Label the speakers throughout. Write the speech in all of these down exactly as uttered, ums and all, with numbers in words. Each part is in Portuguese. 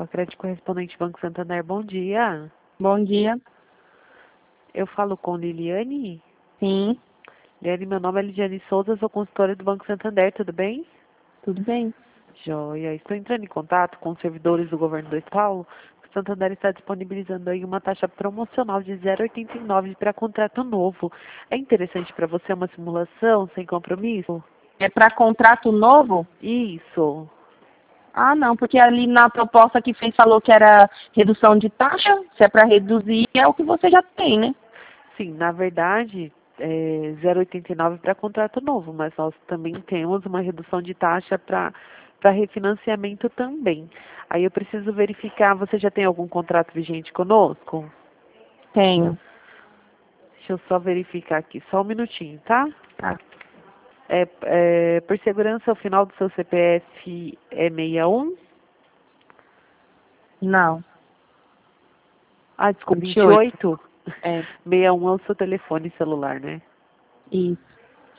Speaker 1: Crédito Correspondente Banco Santander, bom dia.
Speaker 2: Bom dia.
Speaker 1: Eu falo com Liliane?
Speaker 2: Sim,
Speaker 1: Liliane, meu nome é Lidiane Souza, sou consultora do Banco Santander, tudo bem?
Speaker 2: tudo bem?
Speaker 1: Joia. Estou entrando em contato com os servidores do governo do Estado. O Santander está disponibilizando aí uma taxa promocional de zero vírgula oitenta e nove para contrato novo. É interessante para você uma simulação sem compromisso?
Speaker 2: É para contrato novo?
Speaker 1: Isso.
Speaker 2: Ah, não, porque ali na proposta que fez falou que era redução de taxa. Se é para reduzir, é o que você já tem, né?
Speaker 1: Sim, na verdade, é zero vírgula oitenta e nove para contrato novo, mas nós também temos uma redução de taxa para para refinanciamento também. Aí eu preciso verificar, você já tem algum contrato vigente conosco?
Speaker 2: Tenho.
Speaker 1: Deixa eu só verificar aqui, só um minutinho, tá?
Speaker 2: Tá.
Speaker 1: É, é, por segurança, o final do seu C P F é sessenta e um?
Speaker 2: Não.
Speaker 1: Ah, desculpa,
Speaker 2: vinte e oito.
Speaker 1: vinte e oito?
Speaker 2: É.
Speaker 1: sessenta e um é o seu telefone celular, né?
Speaker 2: Isso.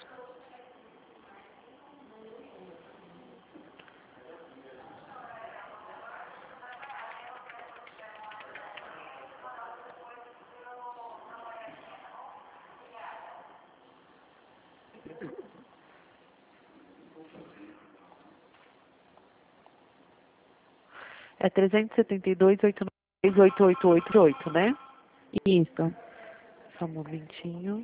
Speaker 1: É trezentos e setenta e dois, oitocentos e noventa e seis, oitenta e oito oitenta e oito, né?
Speaker 2: Isso.
Speaker 1: Só um momentinho.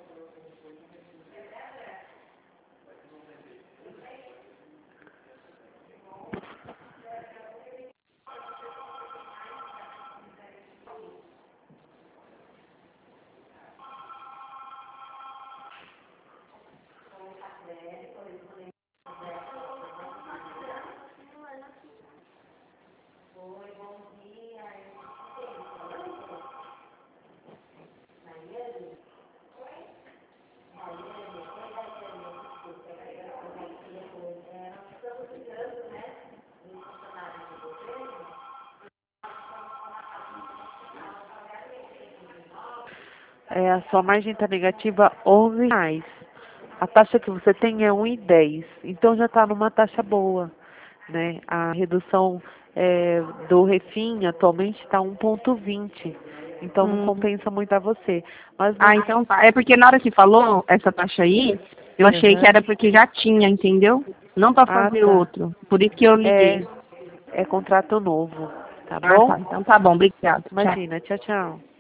Speaker 1: É, a sua margem está negativa onze reais. A taxa que você tem é um e dez. Então já está numa taxa boa, né? A redução é, do refim atualmente está um ponto vinte. Então não
Speaker 2: Hum.
Speaker 1: compensa muito a você. Mas
Speaker 2: Ah,
Speaker 1: não.
Speaker 2: então tá. É porque na hora que falou essa taxa aí, eu achei que
Speaker 1: Uhum.
Speaker 2: era porque já tinha, entendeu? Não para
Speaker 1: Ah,
Speaker 2: fazer
Speaker 1: tá.
Speaker 2: outro. Por isso que eu
Speaker 1: É,
Speaker 2: liguei.
Speaker 1: é contrato novo, tá
Speaker 2: Ah,
Speaker 1: bom?
Speaker 2: tá. Então tá bom. Obrigado. Tchau.
Speaker 1: Imagina, tchau, tchau.